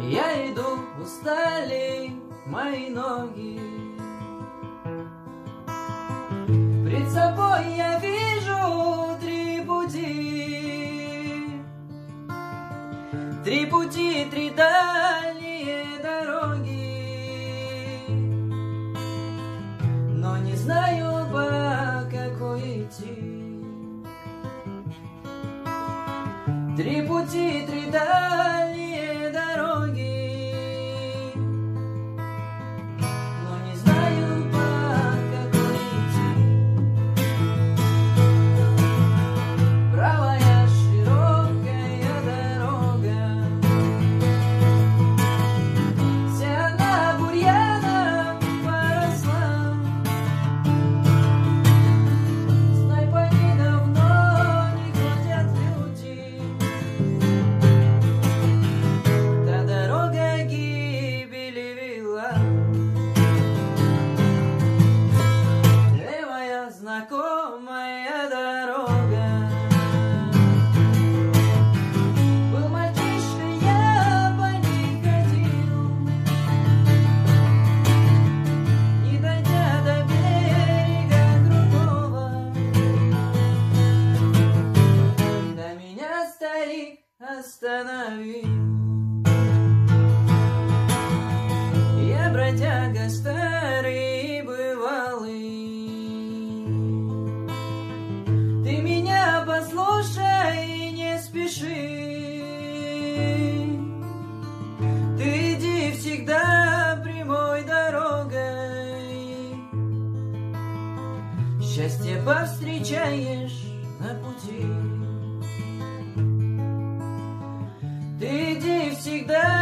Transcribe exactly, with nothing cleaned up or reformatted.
Я иду, устали мои ноги. Пред собой я вижу три пути. Три пути, три дальние дороги. Но не знаю, по какой идти. Три пути, три дальние дороги, но не знаю, по какой идти. Правая широкая дорога, вся она бурьяном поросла. Знай, по ней давно не ходят люди. Знакомая дорога. Был мальчишка, я по ней ходил, не дойдя до берега другого. Да меня старик остановил. Я бродяга старый и бывалый. Послушай, не спеши. Ты иди всегда прямой дорогой. Счастье повстречаешь на пути. Ты иди всегда